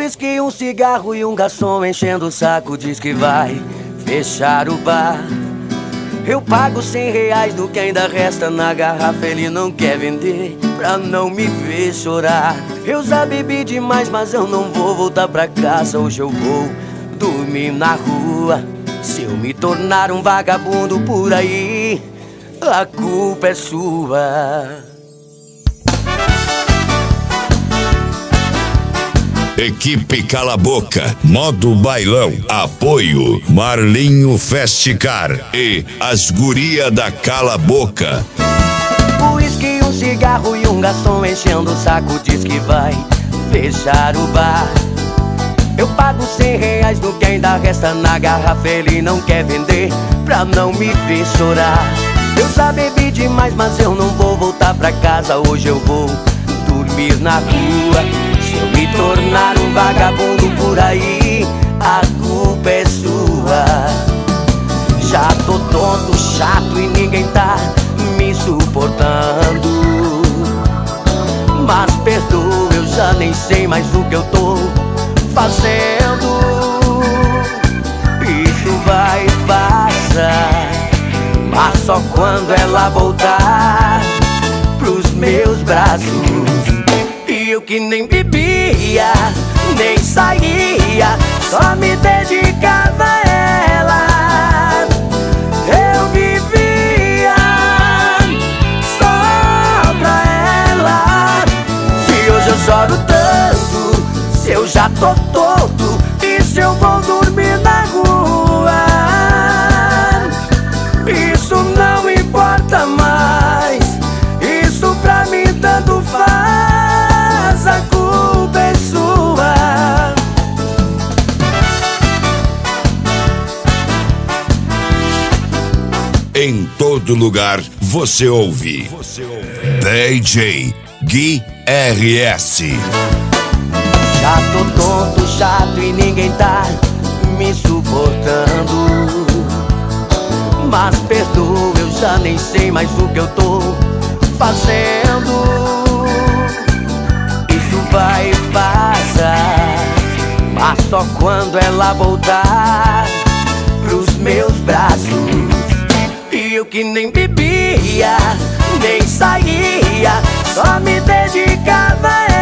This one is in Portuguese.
uísque, um cigarro e um garçom enchendo o saco, diz que vai fechar o bar. Eu pago R$100 do que ainda resta na garrafa, ele não quer vender pra não me ver chorar. Eu já bebi demais, mas eu não vou voltar pra casa. Hoje eu vou dormir na rua. Se eu me tornar um vagabundo por aí, a culpa é sua. Equipe Cala Boca, modo bailão, apoio Marlinho Festicar e as guria da Cala Boca. Uísque, um cigarro e um garçom enchendo o saco, diz que vai fechar o bar. Eu pago R$100 do que ainda resta na garrafa, ele não quer vender pra não me ver chorar. Eu já bebi demais, mas eu não vou voltar pra casa. Hoje eu vou dormir na rua. Se eu me tornar um vagabundo por aí, a culpa é sua. Já tô tonto, chato e ninguém tá me suportando. Mas perdoa, eu já nem sei mais o que eu tô fazendo. Isso vai passar, mas só quando ela voltar pros meus braços. E eu que nem bebia, nem saía, só me dedicava a ela. Eu vivia só pra ela. Se hoje eu choro tanto, se eu já tô todo, e se eu vou dormir na rua, isso não importa mais. Isso pra mim tanto faz, a culpa é sua. Em todo lugar você ouve DJ Gui RS. Já tô tonto, chato e ninguém tá me suportando. Mas perdoa, eu já nem sei mais o que eu tô fazendo. Isso vai passar, mas só quando ela voltar pros meus braços. E eu que nem bebia, nem saía, só me dedicava a ela.